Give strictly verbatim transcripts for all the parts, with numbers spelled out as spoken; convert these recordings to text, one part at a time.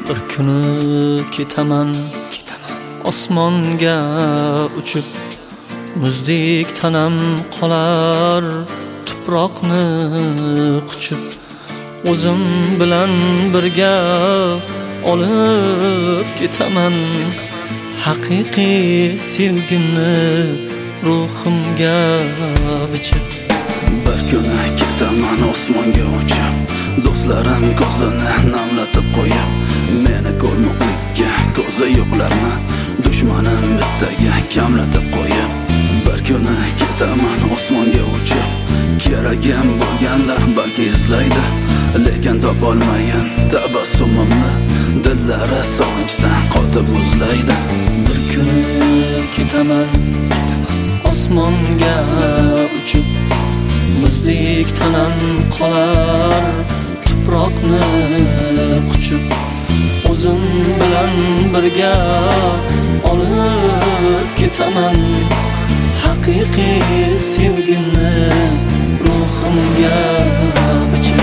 Bir kuni ketaman osmonga uchib, muzdek tanam qolar tuproqni quchib, o'zim bilan birga olib ketaman haqiqiy sevgimni ruhimga bichib. Bir kuni ketaman osmonga uchib, do'stlarim ko'zini namlatib qo'yib, meni ko'rmoqlikka ko'zi yo'qlarni dushmanim bittaga kamlatib qo'yib. Bir kuni ketaman osmonga uchib, keragim bo'lganlar balki izlaydi, lekin topolmayin tabassumimni dillari sog'inchdan qotib muzlaydi. Bir kuni ketaman osmonga uchib, muzdek tanam qolar tuproqni quchib, o'zim bilan birga olib ketaman haqiqiy sevgimni ruhimga bichib.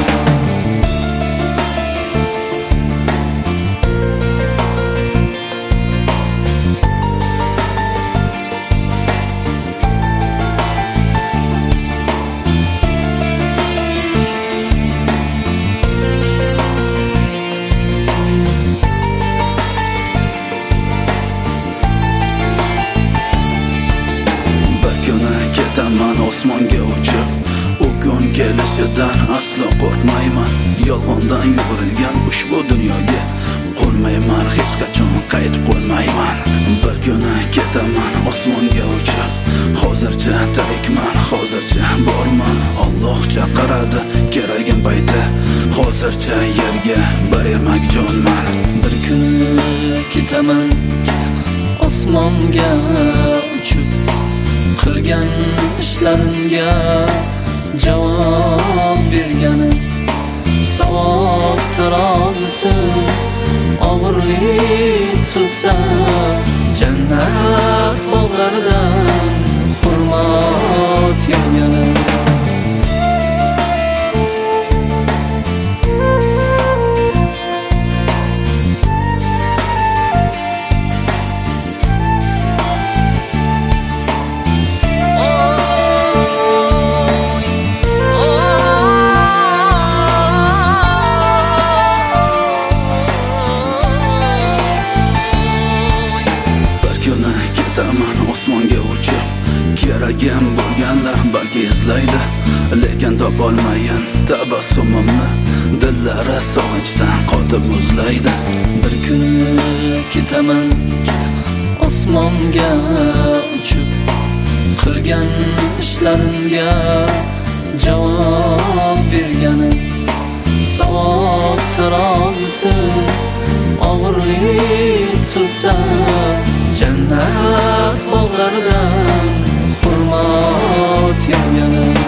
Ketaman osmonga uchib, u kun kelishidan aslo qo'rqmayman. Yolg'ondan yurilgan ushbu dunyoga qo'lmayman, hech qachon qaytib qo'lmayman. Bir kuni ketaman osmonga uchib, hozircha tirikman, hozircha borman. Alloh chaqiradi keragim payti, hozircha yerga bir ermak jonman. Bir kuni ketaman osmonga uchib, qilgan ishlarimga javob bergani, savob tarozisi og'irlik qilsa, jannat bog'laridan xurmo tergani. Ketaman osmonga uchib, keragim bo'lganlar balki izlaydi, lekin topolmayin tabassumimni dillari sog'inchdan qotib muzlaydi. Bir kuni ketaman osmonga uchib, qilgan ishlarimga javob bergani, savob tarozisi og'irlik qilsa, jannat bog'laridan xurmo tergani.